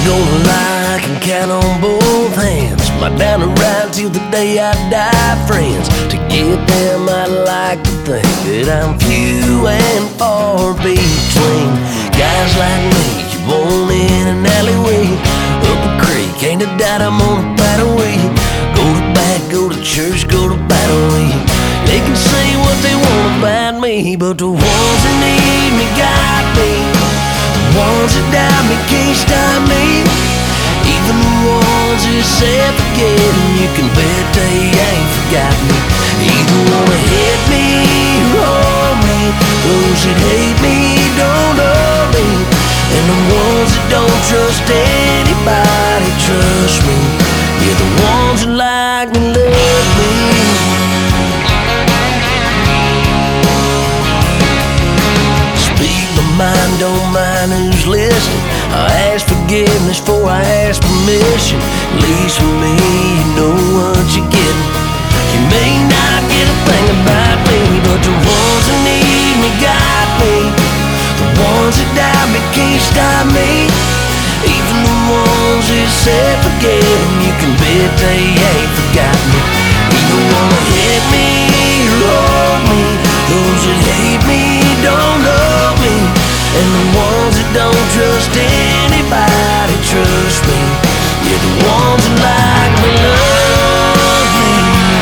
gonna lie, I can count on both hands my down and ride till the day I die friends. To get them, I'd like to think that I'm few and far between. Guys like me, you want in an alleyway, up a creek, ain't a doubt I'm on a battle with you. Go to bat, go to church, go to battle with you. They can say what they want about me, but the ones that need me got me. The ones that doubt me can't stop me. Even the ones that said forget, and you can bet they ain't forgot me. Even wanna hit me, roll me, those that hate me don't know me, and the ones that don't trust anybody trust me. Yeah, the ones that like me love me. Speak my mind, don't mind who's listening. I ask forgiveness before I ask permission. At least for me, you know what you're getting. You may not get a thing about me, but the ones that need me got me. The ones that doubt me can't stop me. Even the ones that said forget, and you can bet they ain't forgot me. Even wanna hit me, roll me, those that hate me don't know me, and the ones that don't trust anybody trust me. Yeah, the ones that like me love me.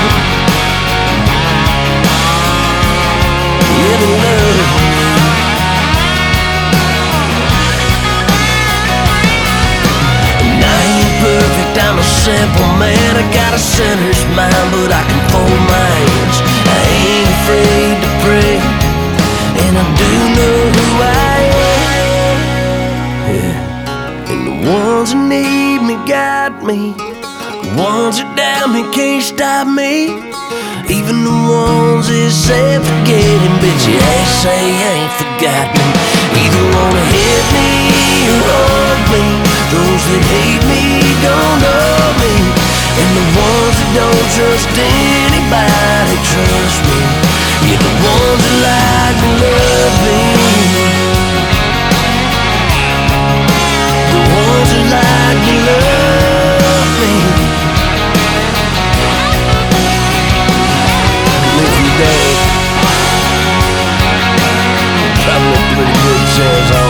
Yeah, they love me. And I ain't perfect, I'm a simple man. I got a sinner's mind, but I can fold my hands. I ain't afraid to pray, and I do know who I am. Yeah. And the ones that need me got me. The ones that doubt me can't stop me. Even the ones that say forget and bitch, you ain't say ain't forgot me. Either wanna hit me or hug me. Those that hate me don't know me, and the ones that don't trust anybody trust me. Yeah, the ones that like me love me. The ones that like me love me. Living day, traveling pretty good, says